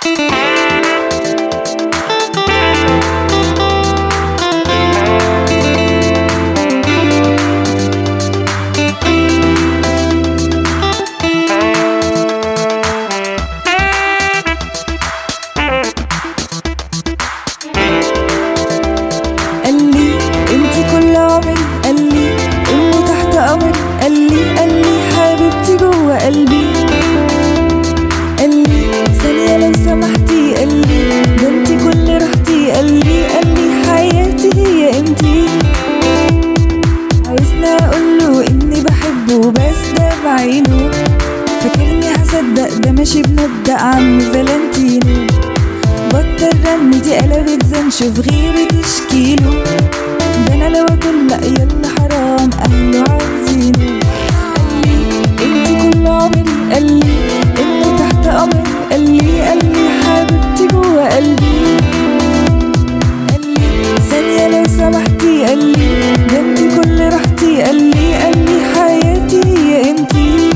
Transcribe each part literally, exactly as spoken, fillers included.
قلبي قلبي ثانية لو سمحتي، قلبي ده انتي كل راحتي، قلبي قلبي حياتي هي انتي. عايزني اقوله اني بحبه بس ده بعينه، فاكرني هصدق ده ماشي بمبدأ عم فالنتينو. بطل رن دي قلبت زن، شوف غيري تشكيله، ده انا لو اكل لأ يلا حرام اهله عايزينه. قالي انت تحت امري، قالي قالي حبيبتي جوا قلبي، قالي ثانية لو سمحتي، قالي ده انتي كل راحتي، قالي قالي حياتي هي انتي.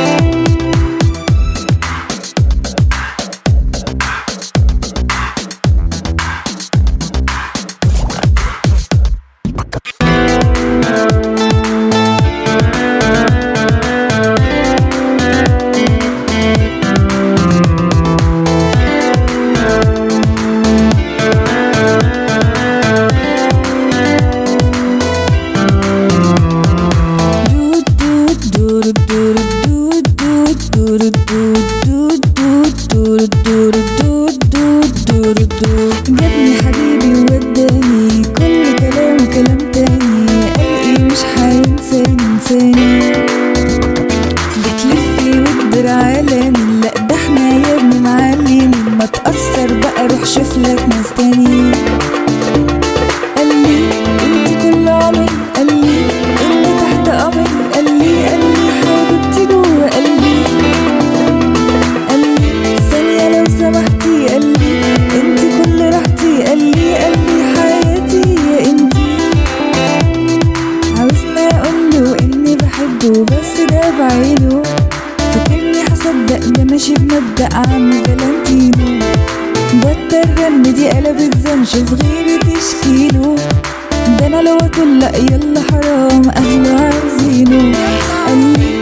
جابني حبيبي ووداني، كل كلامه كلام تاني، قلقي مش هينساني انساني. بتلفي وتدير عالمي، لأ ده احنا يا ابني معلمين، ما تأثر بقى روح شوف لك ناس تاني. قالي انتي كل عمري، قالي انت تحت امري، قالي قالي حبيبتي جوا قلبي، قالي ثانية لو سمحتي، قالي انتي كل راحتي، قالي قالي حياتي هي انتي. عاوزني اقوله اني بحبه بس ده بعينه، فاكرني هصدق ده ماشي بمبدأ عم فالنتينو. بطل رن دي قلبت زن، شوف غيري تشكيله، ده انا لو اكل لأ يلا حرام اهله عايزينه. قالي